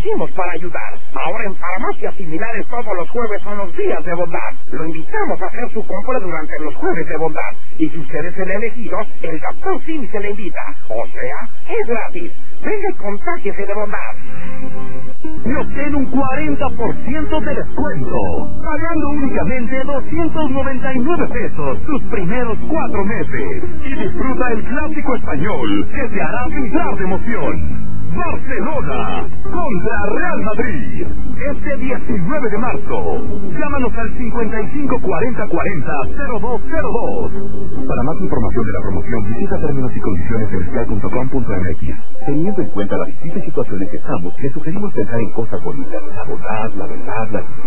nacimos para ayudar. Ahora en farmacias similares todos los jueves son los días de bondad. Lo invitamos a hacer su compra durante los jueves de bondad. Y si usted es el elegido, el Gastón Sim se le invita. O sea, es gratis. Venga y contágiese de bondad. Y obtén un 40% de descuento, pagando únicamente 299 pesos tus primeros 4 meses. Y disfruta el clásico español que te hará vibrar de emoción. Barcelona contra Real Madrid, este 19 de marzo. Llámanos al 554040-0202. Para más información de la promoción, visita términos y condiciones en sky.com.mx. Teniendo en cuenta las distintas situaciones que estamos, le sugerimos pensar en cosas bonitas: la bondad, la verdad, la